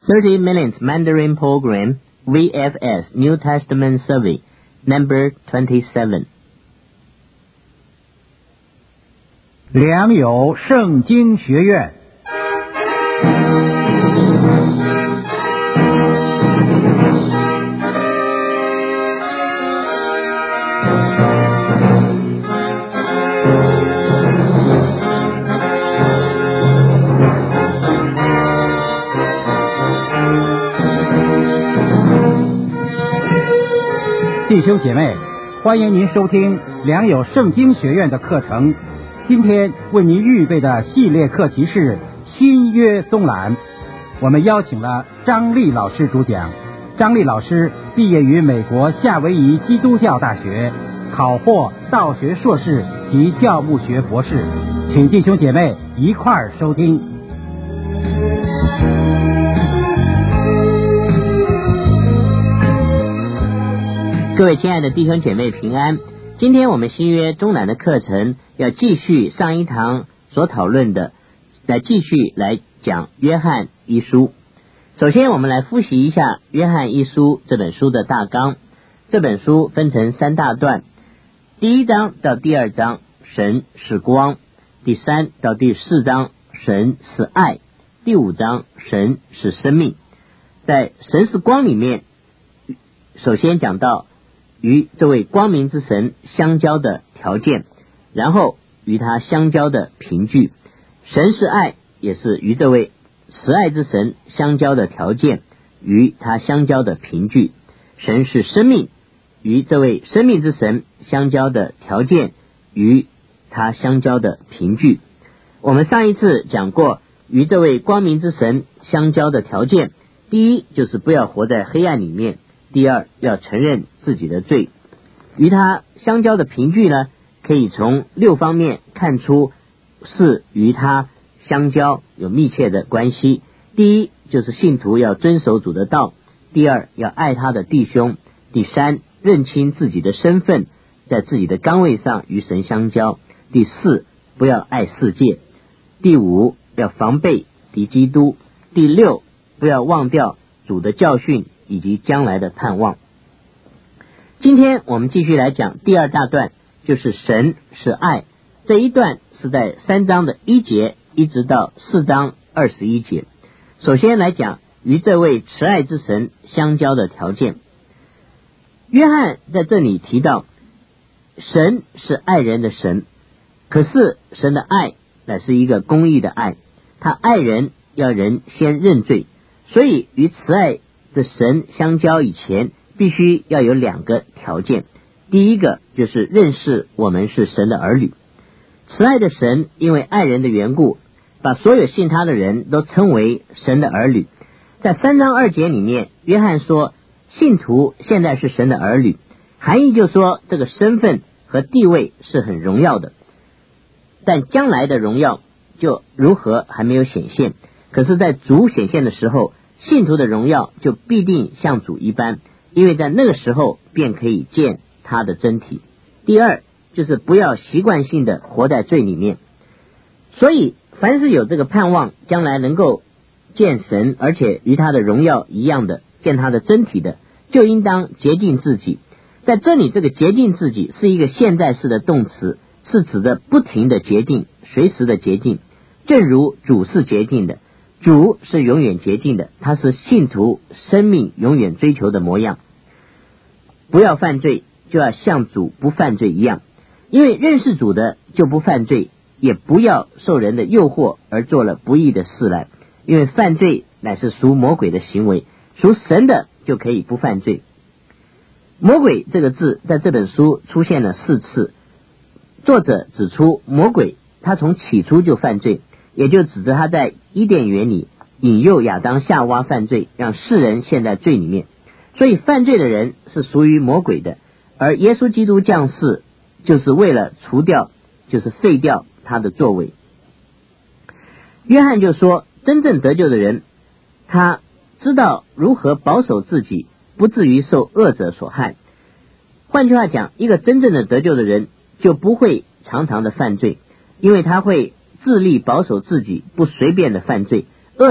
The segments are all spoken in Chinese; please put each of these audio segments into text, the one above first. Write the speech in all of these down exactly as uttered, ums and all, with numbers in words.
thirty minutes Mandarin Program, V F S New Testament Survey, number twenty-seven. 良友圣经学院。弟兄姐妹，欢迎您收听良友圣经学院的课程。今天为您预备的系列课题是新约综览。我们邀请了张丽老师主讲。张丽老师毕业于美国夏威夷基督教大学，考获道学硕士及教牧学博士。请弟兄姐妹一块儿收听。 各位亲爱的弟兄姐妹平安，今天我们新约中南的课程要继续上一堂所讨论的，来继续来讲约翰一书。首先我们来复习一下约翰一书这本书的大纲。这本书分成三大段，第一章到第二章神是光，第三到第四章神是爱，第五章神是生命。在神是光里面，首先讲到与这位光明之神相交的条件，然后与他相交的凭据。神是爱，也是与这位慈爱之神相交的条件，与他相交的凭据。神是生命，与这位生命之神相交的条件，与他相交的凭据。我们上一次讲过与这位光明之神相交的条件，第一就是不要活在黑暗里面，第二要承认自己的罪。与他相交的凭据呢，可以从六方面看出是与他相交有密切的关系。第一就是信徒要遵守主的道，第二要爱他的弟兄，第三认清自己的身份，在自己的岗位上与神相交，第四不要爱世界，第五要防备敌基督，第六不要忘掉主的教训以及将来的盼望。今天我们继续来讲第二大段，就是神是爱。这一段是在三章的一节一直到四章二十一节。首先来讲与这位慈爱之神相交的条件。约翰在这里提到神是爱人的神，可是神的爱乃是一个公义的爱，他爱人要人先认罪，所以与慈爱的神相交以前必须要有两个条件。第一个就是认识我们是神的儿女。慈爱的神因为爱人的缘故，把所有信他的人都称为神的儿女。在三章二节里面，约翰说信徒现在是神的儿女，含义就说这个身份和地位是很荣耀的，但将来的荣耀就如何还没有显现。可是在主显现的时候，信徒的荣耀就必定像主一般，因为在那个时候便可以见他的真体。第二就是不要习惯性的活在罪里面。所以凡是有这个盼望将来能够见神，而且与他的荣耀一样的见他的真体的，就应当洁净自己。在这里这个洁净自己是一个现在式的动词，是指的不停的洁净，随时的洁净，正如主是洁净的，主是永远洁净的，他是信徒生命永远追求的模样。不要犯罪，就要像主不犯罪一样。因为认识主的就不犯罪，也不要受人的诱惑而做了不义的事来，因为犯罪乃是属魔鬼的行为，属神的就可以不犯罪。魔鬼这个字在这本书出现了四次，作者指出魔鬼他从起初就犯罪，也就指着他在伊甸园里引诱亚当夏娃犯罪，让世人陷在罪里面。所以犯罪的人是属于魔鬼的，而耶稣基督降世就是为了除掉，就是废掉他的作为。约翰就说真正得救的人，他知道如何保守自己不至于受恶者所害。换句话讲，一个真正的得救的人就不会常常的犯罪，因为他会自立保守自己不随便的犯罪，恶者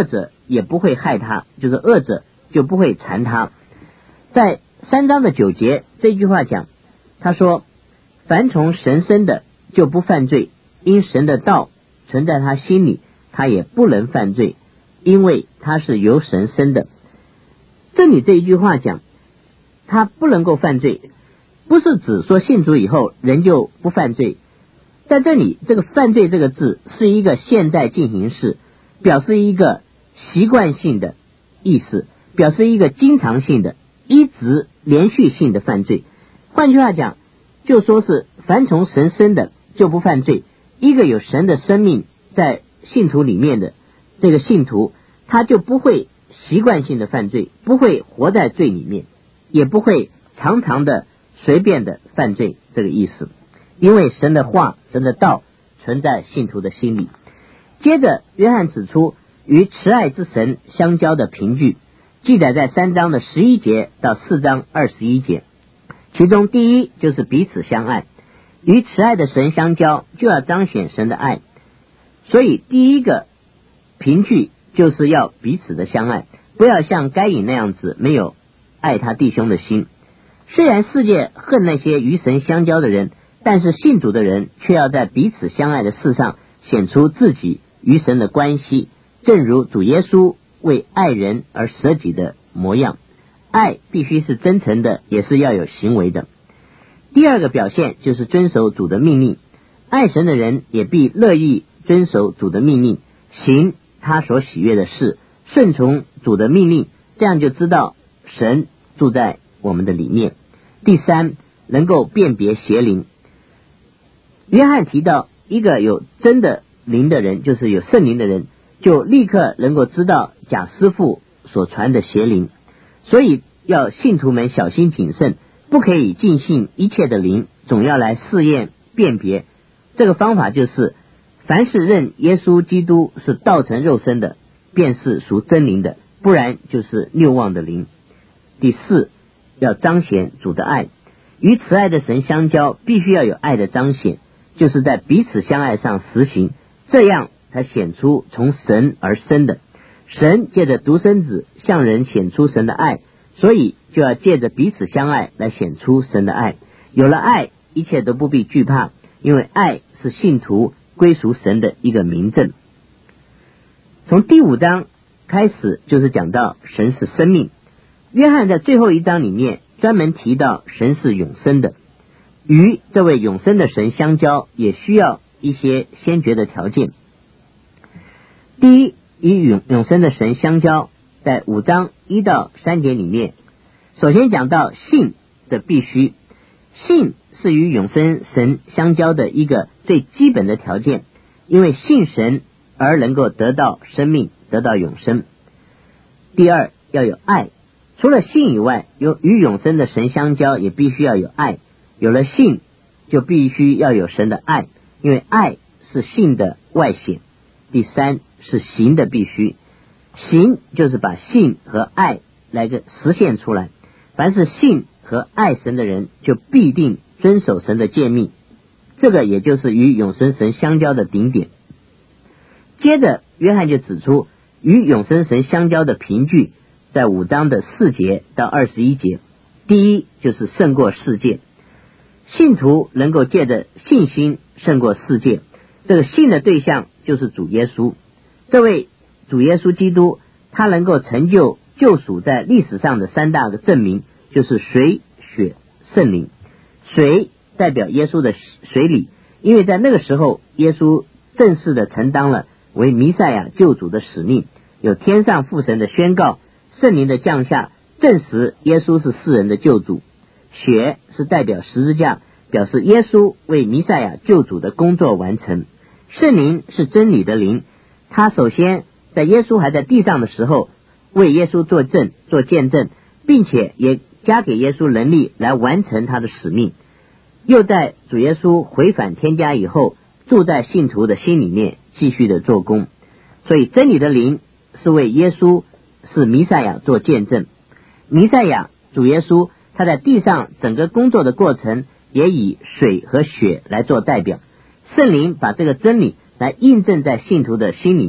也不会害他，就是恶者就不会缠他。在三章的九节这句话讲，他说凡从神生的就不犯罪，因神的道存在他心里，他也不能犯罪，因为他是由神生的。这里这一句话讲他不能够犯罪，不是指说信主以后人就不犯罪。在这里这个犯罪这个字是一个现在进行式，表示一个习惯性的意思，表示一个经常性的一直连续性的犯罪。换句话讲，就说是凡从神生的就不犯罪。一个有神的生命在信徒里面的这个信徒，他就不会习惯性的犯罪，不会活在罪里面，也不会常常的随便的犯罪，这个意思。因为神的话神的道存在信徒的心里。接着约翰指出与慈爱之神相交的凭据，记载在三章的十一节到四章二十一节。其中第一就是彼此相爱，与慈爱的神相交就要彰显神的爱，所以第一个凭据就是要彼此的相爱，不要像该隐那样子没有爱他弟兄的心。虽然世界恨那些与神相交的人，但是信主的人却要在彼此相爱的事上显出自己与神的关系，正如主耶稣为爱人而舍己的模样。爱必须是真诚的，也是要有行为的。第二个表现就是遵守主的命令，爱神的人也必乐意遵守主的命令，行他所喜悦的事，顺从主的命令，这样就知道神住在我们的里面。第三，能够辨别邪灵。约翰提到一个有真的灵的人，就是有圣灵的人，就立刻能够知道假师傅所传的邪灵，所以要信徒们小心谨慎，不可以尽信一切的灵，总要来试验辨别。这个方法就是凡是认耶稣基督是道成肉身的，便是属真灵的，不然就是谬妄的灵。第四，要彰显主的爱，与慈爱的神相交必须要有爱的彰显，就是在彼此相爱上实行，这样才显出从神而生的。神借着独生子向人显出神的爱，所以就要借着彼此相爱来显出神的爱。有了爱，一切都不必惧怕，因为爱是信徒归属神的一个明证。从第五章开始就是讲到神是生命。约翰在最后一章里面专门提到神是永生的，与这位永生的神相交也需要一些先决的条件。第一，与永永生的神相交，在五章一到三节里面，首先讲到信的必须。信是与永生神相交的一个最基本的条件，因为信神而能够得到生命，得到永生。第二，要有爱，除了信以外，有与永生的神相交也必须要有爱。有了信就必须要有神的爱，因为爱是信的外显。第三是行的必须，行就是把信和爱来个实现出来。凡是信和爱神的人，就必定遵守神的诫命，这个也就是与永生神相交的顶点。接着约翰就指出与永生神相交的凭据，在五章的四节到二十一节。第一就是胜过世界，信徒能够借着信心胜过世界，这个信的对象就是主耶稣。这位主耶稣基督，他能够成就救赎在历史上的三大个证明，就是水、血、圣灵。水代表耶稣的水礼，因为在那个时候耶稣正式的承担了为弥赛亚救主的使命，有天上父神的宣告，圣灵的降下，证实耶稣是世人的救主。血是代表十字架，表示耶稣为弥赛亚救主的工作完成。圣灵是真理的灵，他首先在耶稣还在地上的时候为耶稣作证做见证，并且也加给耶稣能力来完成他的使命。又在主耶稣回返天家以后，住在信徒的心里面继续的做工。所以真理的灵是为耶稣是弥赛亚做见证。弥赛亚主耶稣他在地上整个工作的过程也以水和血来做代表，圣灵把这个真理来印证在信徒的心里面，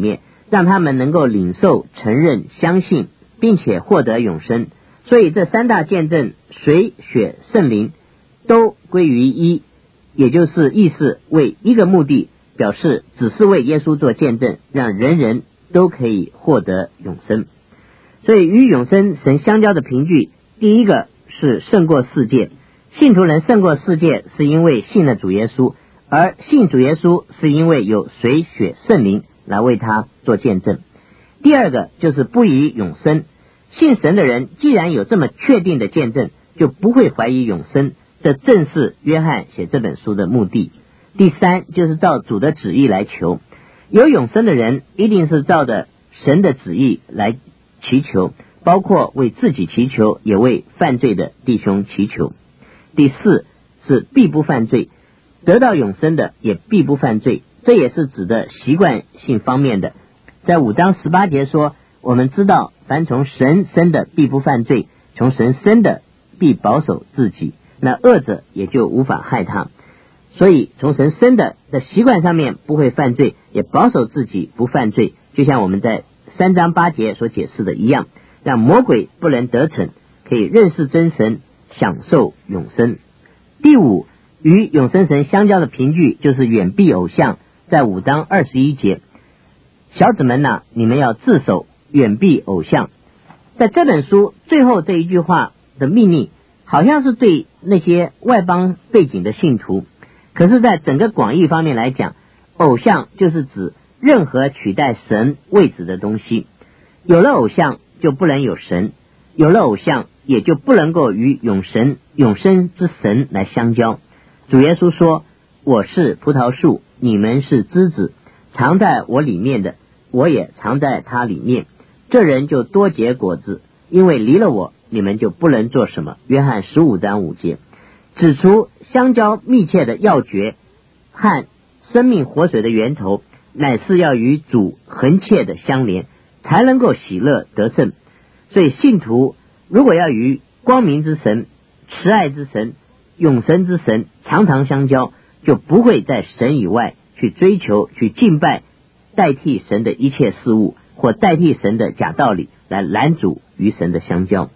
让他们能够领受、承认、相信，并且获得永生。所以这三大见证，水、血、圣灵，都归于一，也就是意思为一个目的，表示只是为耶稣做见证，让人人都可以获得永生。所以与永生神相交的凭据，第一个是胜过世界。信徒能胜过世界，是因为信了主耶稣，而信主耶稣是因为有水、血、圣灵来为他做见证。第二个就是不疑永生，信神的人既然有这么确定的见证，就不会怀疑永生，这正是约翰写这本书的目的。第三就是照主的旨意来求，有永生的人一定是照着神的旨意来祈求，包括为自己祈求，也为犯罪的弟兄祈求。第四是必不犯罪，得到永生的也必不犯罪，这也是指的习惯性方面的。在五章十八节说，我们知道凡从神生的必不犯罪，从神生的必保守自己，那恶者也就无法害他。所以从神生的在习惯上面不会犯罪，也保守自己不犯罪，就像我们在三章八节所解释的一样，让魔鬼不能得逞，可以认识真神，享受永生。第五，与永生神相交的凭据就是远避偶像，在五章二十一节，小子们哪，你们要自守，远避偶像。在这本书最后这一句话的秘密，好像是对那些外邦背景的信徒，可是在整个广义方面来讲，偶像就是指任何取代神位置的东西。有了偶像就不能有神，有了偶像也就不能够与永神永生之神来相交。主耶稣说，我是葡萄树，你们是枝子，藏在我里面的，我也藏在他里面，这人就多结果子，因为离了我，你们就不能做什么。约翰十五章五节，指出相交密切的要诀和生命活水的源头，乃是要与主恒切的相连，才能够喜乐得胜。所以信徒如果要与光明之神、慈爱之神、永生之神常常相交，就不会在神以外去追求、去敬拜代替神的一切事物，或代替神的假道理来拦阻与神的相交。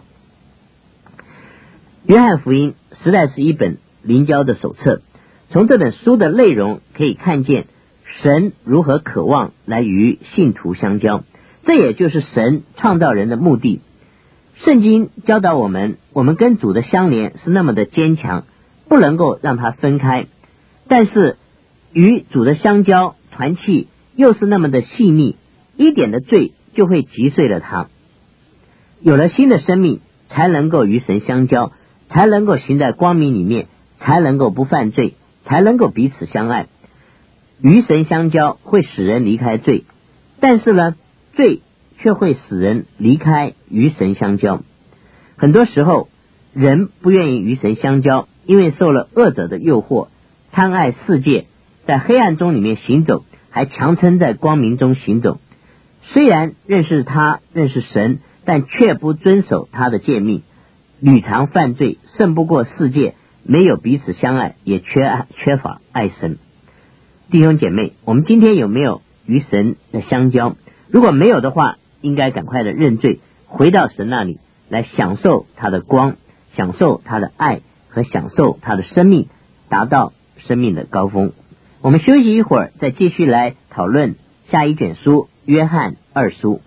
约翰福音实在是一本灵交的手册，从这本书的内容可以看见神如何渴望来与信徒相交，这也就是神创造人的目的。圣经教导我们，我们跟主的相连是那么的坚强，不能够让它分开，但是与主的相交团契又是那么的细腻，一点的罪就会击碎了它。有了新的生命，才能够与神相交，才能够行在光明里面，才能够不犯罪，才能够彼此相爱。与神相交会使人离开罪，但是呢，罪却会使人离开与神相交。很多时候人不愿意与神相交，因为受了恶者的诱惑，贪爱世界，在黑暗中里面行走，还强撑在光明中行走。虽然认识他，认识神，但却不遵守他的诫命，屡常犯罪，胜不过世界，没有彼此相爱，也缺爱缺乏爱神。弟兄姐妹，我们今天有没有与神的相交？如果没有的话，应该赶快的认罪，回到神那里来享受他的光，享受他的爱，和享受他的生命，达到生命的高峰。我们休息一会儿，再继续来讨论下一卷书约翰二书。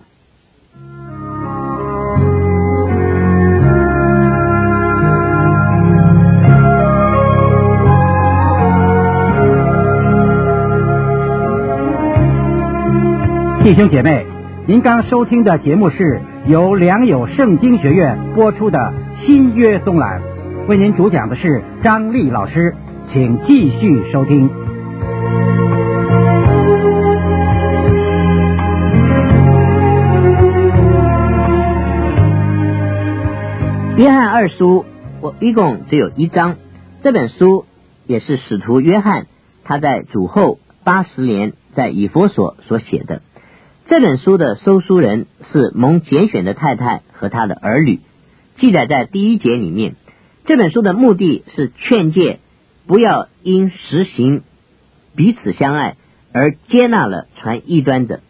弟兄姐妹，您刚收听的节目是由良友圣经学院播出的新约综览，为您主讲的是张丽老师，请继续收听。 约翰二书我一共只有一章，这本书也是使徒约翰他在主后八十年在以弗所所写的。这本书的收书人是蒙拣选的太太和他的儿女，记载在第一节里面。这本书的目的是劝诫不要因实行彼此相爱而接纳了传异端者，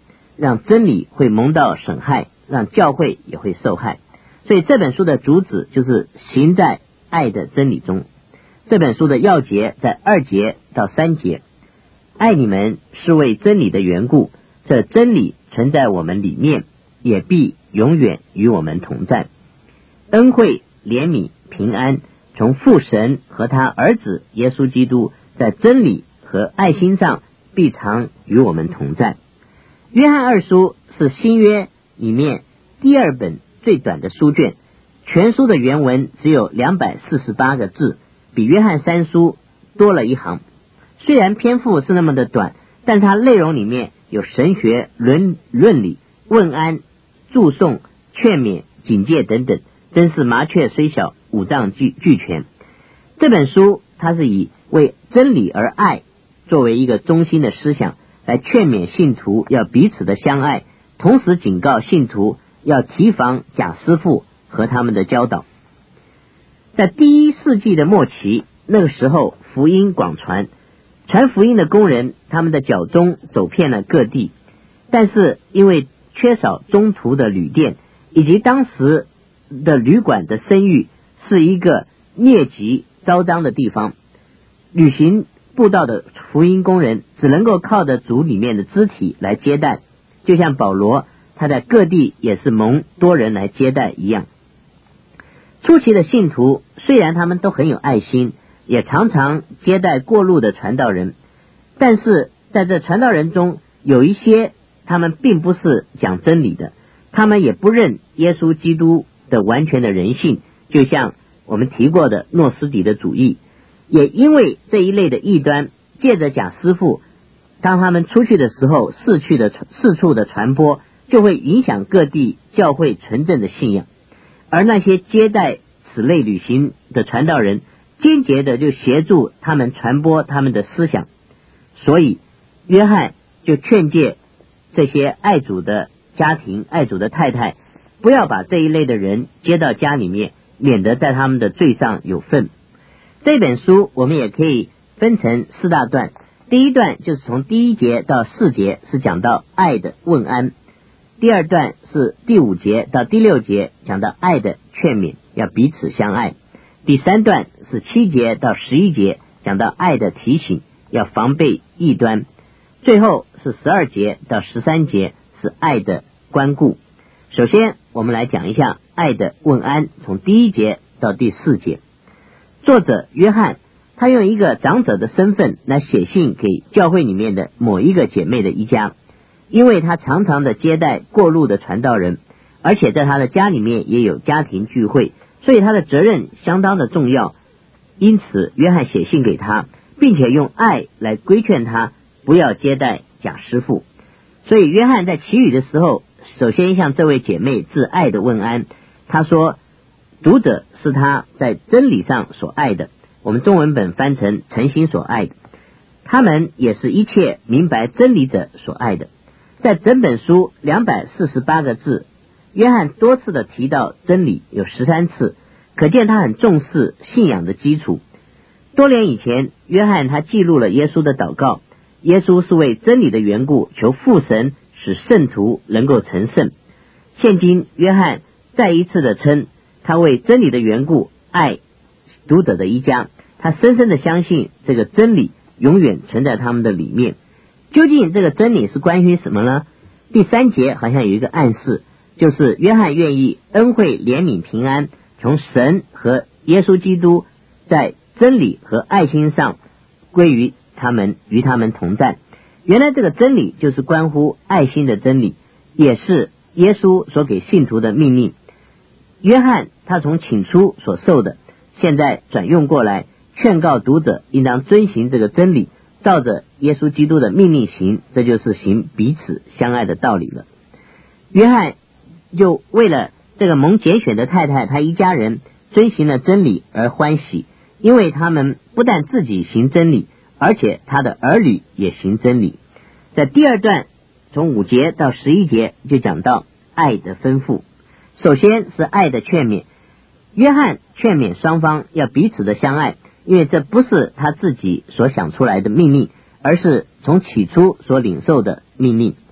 让真理会蒙到损害，让教会也会受害。所以这本书的主旨就是行在爱的真理中。这本书的要节在二节到三节，爱你们是为真理的缘故，这真理存在我们里面，也必永远与我们同在。恩惠、怜悯、平安从父神和他儿子耶稣基督在真理和爱心上必常与我们同在。约翰二书是新约里面第二本最短的书卷，全书的原文只有两百四十八个字，比约翰三书多了一行。虽然篇幅是那么的短，但它内容里面有神学、伦论理、问安、祝颂、劝勉、警戒等等，真是麻雀虽小，五脏俱俱全。这本书它是以为真理而爱作为一个中心的思想，来劝勉信徒要彼此的相爱，同时警告信徒要提防假师傅和他们的教导。在第一世纪的末期，那个时候福音广传，传福音的工人他们的脚踪走遍了各地，但是因为缺少中途的旅店，以及当时的旅馆的声誉是一个疟疾昭彰的地方，旅行布道的福音工人只能够靠着主里面的肢体来接待，就像保罗他在各地也是蒙多人来接待一样。初期的信徒虽然他们都很有爱心，也常常接待过路的传道人，但是在这传道人中有一些他们并不是讲真理的，他们也不认耶稣基督的完全的人性，就像我们提过的诺斯底的主义。也因为这一类的异端，借着假师傅，当他们出去的时候，四去的四处的传播，就会影响各地教会纯正的信仰。而那些接待此类旅行的传道人，间接的就协助他们传播他们的思想。所以约翰就劝诫这些爱主的家庭、爱主的太太，不要把这一类的人接到家里面，免得在他们的罪上有份。这本书我们也可以分成四大段，第一段就是从第一节到四节是讲到爱的问安，第二段是第五节到第六节讲到爱的劝勉，要彼此相爱，第三段是七节到十一节讲到爱的提醒，要防备异端，最后是十二节到十三节是爱的关顾。首先我们来讲一下爱的问安，从第一节到第四节。作者约翰他用一个长者的身份来写信给教会里面的某一个姐妹的一家，因为他常常的接待过路的传道人，而且在他的家里面也有家庭聚会，所以他的责任相当的重要。因此约翰写信给他，并且用爱来规劝他不要接待假师傅。所以约翰在祈语的时候，首先向这位姐妹致爱的问安。他说读者是他在真理上所爱的，我们中文本翻成诚心所爱的，他们也是一切明白真理者所爱的。在整本书两百四十八个字，约翰多次的提到真理，有十三次，可见他很重视信仰的基础。多年以前，约翰他记录了耶稣的祷告，耶稣是为真理的缘故求父神使圣徒能够成圣。现今约翰再一次的称他为真理的缘故爱读者的一家，他深深的相信这个真理永远存在他们的里面。究竟这个真理是关于什么呢？第三节好像有一个暗示，就是约翰愿意恩惠、怜悯、平安从神和耶稣基督在真理和爱心上归于他们，与他们同在。原来这个真理就是关乎爱心的真理，也是耶稣所给信徒的命令。约翰他从起初所受的，现在转用过来劝告读者应当遵行这个真理，照着耶稣基督的命令行，这就是行彼此相爱的道理了。约翰就为了这个蒙拣选的太太他一家人遵行了真理而欢喜，因为他们不但自己行真理，而且他的儿女也行真理。在第二段从五节到十一节就讲到爱的吩咐。首先是爱的劝勉，约翰劝勉双方要彼此的相爱，因为这不是他自己所想出来的命令，而是从起初所领受的命令。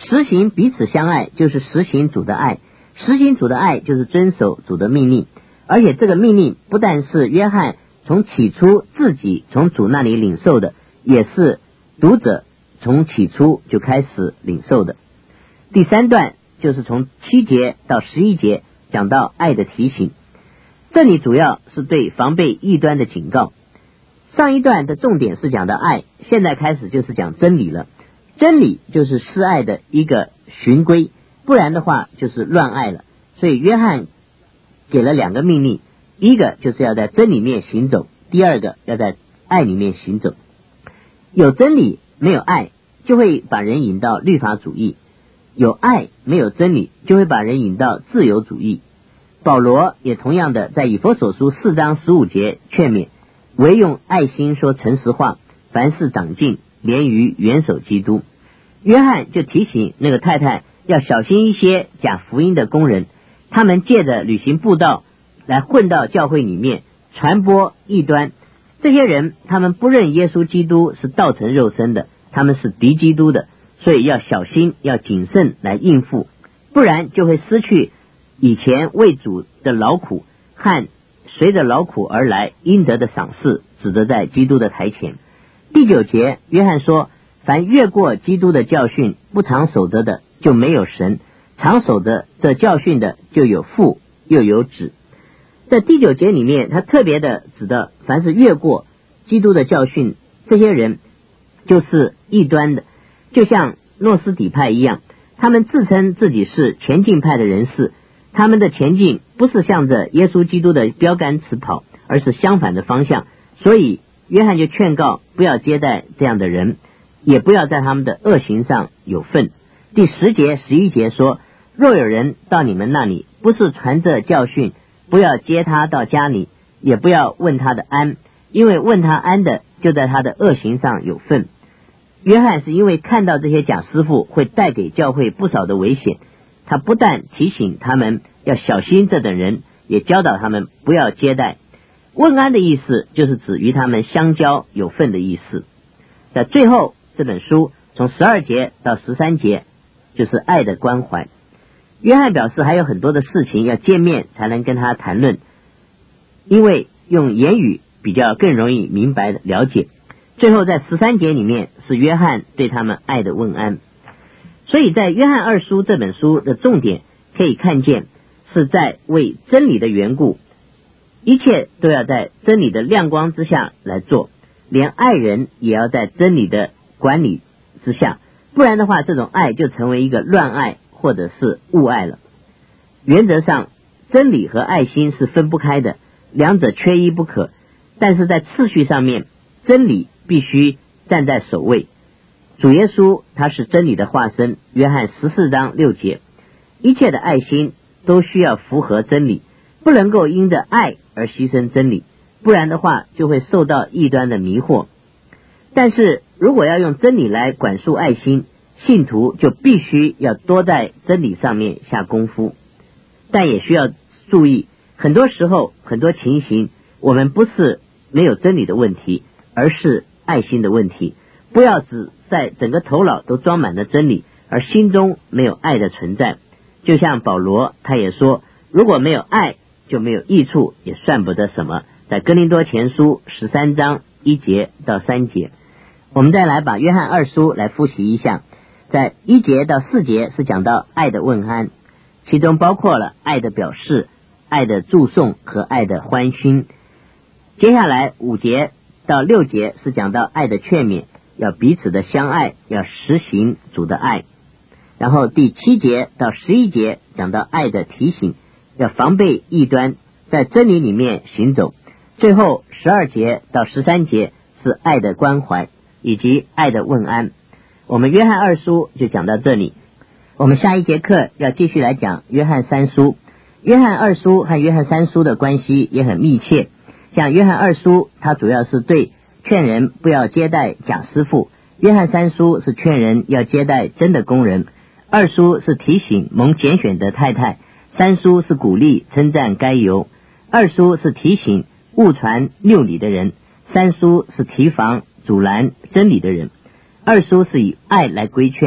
实行彼此相爱就是实行主的爱，实行主的爱就是遵守主的命令，而且这个命令不但是约翰从起初自己从主那里领受的，也是读者从起初就开始领受的。第三段就是从七节到十一节讲到爱的提醒，这里主要是对防备异端的警告。上一段的重点是讲到爱，现在开始就是讲真理了。真理就是施爱的一个循规，不然的话就是乱爱了。所以约翰给了两个命令，一个就是要在真理面行走，第二个要在爱里面行走。有真理没有爱，就会把人引到律法主义；有爱没有真理，就会把人引到自由主义。保罗也同样的在以弗所书四章十五节劝勉，唯用爱心说诚实话，凡事长进，连于元首基督。约翰就提醒那个太太要小心一些假福音的工人，他们借着旅行布道来混到教会里面，传播异端。这些人他们不认耶稣基督是道成肉身的，他们是敌基督的，所以要小心，要谨慎来应付，不然就会失去以前为主的劳苦和随着劳苦而来应得的赏赐，指的在基督的台前。第九节约翰说，凡越过基督的教训不常守着的，就没有神；常守着这教训的，就有父又有子。在第九节里面，他特别的指的凡是越过基督的教训，这些人就是异端的，就像诺斯底派一样，他们自称自己是前进派的人士，他们的前进不是向着耶稣基督的标杆直跑，而是相反的方向。所以约翰就劝告不要接待这样的人，也不要在他们的恶行上有份。第十节十一节说，若有人到你们那里，不是传这教训，不要接他到家里，也不要问他的安，因为问他安的就在他的恶行上有份。约翰是因为看到这些假师傅会带给教会不少的危险，他不但提醒他们要小心这等人，也教导他们不要接待。问安的意思就是指与他们相交有份的意思。在最后这本书从十二节到十三节就是爱的关怀。约翰表示还有很多的事情要见面才能跟他谈论，因为用言语比较更容易明白的了解。最后在十三节里面是约翰对他们爱的问安。所以在约翰二书这本书的重点可以看见是在为真理的缘故，一切都要在真理的亮光之下来做，连爱人也要在真理的管理之下，不然的话这种爱就成为一个乱爱或者是误爱了。原则上真理和爱心是分不开的，两者缺一不可，但是在次序上面真理必须站在首位。主耶稣他是真理的化身，约翰十四章六节，一切的爱心都需要符合真理，不能够因着爱而牺牲真理，不然的话就会受到异端的迷惑。但是如果要用真理来管束爱心，信徒就必须要多在真理上面下功夫。但也需要注意，很多时候很多情形我们不是没有真理的问题，而是爱心的问题。不要只在整个头脑都装满了真理，而心中没有爱的存在。就像保罗他也说，如果没有爱就没有益处，也算不得什么。在哥林多前书十三章一节到三节，我们再来把约翰二书来复习一下。在一节到四节是讲到爱的问安，其中包括了爱的表示、爱的祝颂和爱的欢欣。接下来五节到六节是讲到爱的劝勉，要彼此的相爱，要实行主的爱。然后第七节到十一节讲到爱的提醒，要防备异端，在真理里面行走。最后十二节到十三节是爱的关怀以及爱的问安。我们约翰二书就讲到这里，我们下一节课要继续来讲约翰三书。约翰二书和约翰三书的关系也很密切，像约翰二书它主要是对劝人不要接待假师傅，约翰三书是劝人要接待真的工人，二书是提醒蒙拣选的太太，三书是鼓励称赞该由。二书是提醒误传谬理的人，三书是提防阻拦真理的人。二书是以爱来规劝，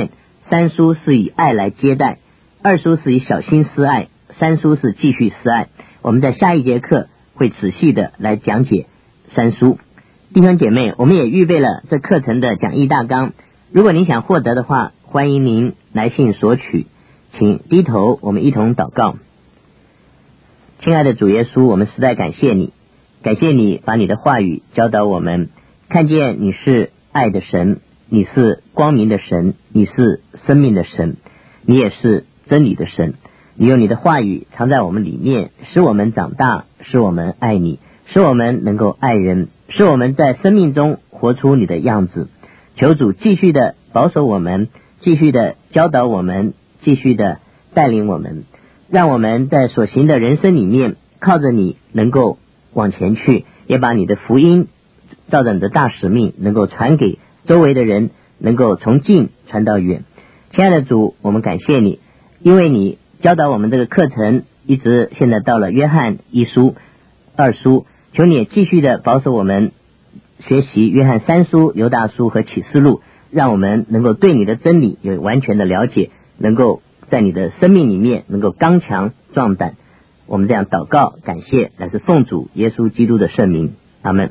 三书是以爱来接待，二书是以小心思爱，三书是继续思爱。我们在下一节课会仔细的来讲解三书。弟兄姐妹，我们也预备了这课程的讲义大纲，如果您想获得的话，欢迎您来信索取。请低头，我们一同祷告。亲爱的主耶稣，我们实在感谢你，感谢你把你的话语教导我们，看见你是爱的神，你是光明的神，你是生命的神，你也是真理的神。你用你的话语藏在我们里面，使我们长大，使我们爱你，使我们能够爱人，使我们在生命中活出你的样子。求主继续的保守我们，继续的教导我们，继续的带领我们，让我们在所行的人生里面靠着你能够往前去，也把你的福音照着你的大使命能够传给周围的人，能够从近传到远。亲爱的主，我们感谢你，因为你教导我们这个课程一直现在到了约翰一书、二书，求你也继续的保守我们学习约翰三书、犹大书和启示录，让我们能够对你的真理有完全的了解，能够在你的生命里面能够刚强壮胆。我们这样祷告感谢，乃是奉主耶稣基督的圣名，阿们。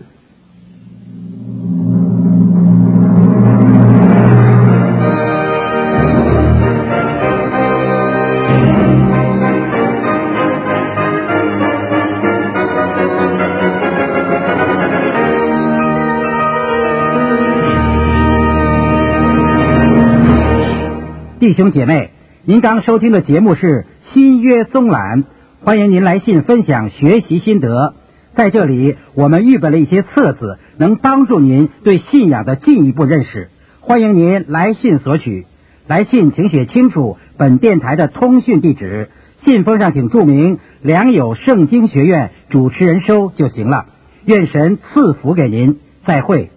弟兄姐妹，您刚收听的节目是新约综览，欢迎您来信分享学习心得。在这里我们预备了一些册子，能帮助您对信仰的进一步认识，欢迎您来信索取。来信请写清楚本电台的通讯地址，信封上请注明良友圣经学院主持人收就行了。愿神赐福给您，再会。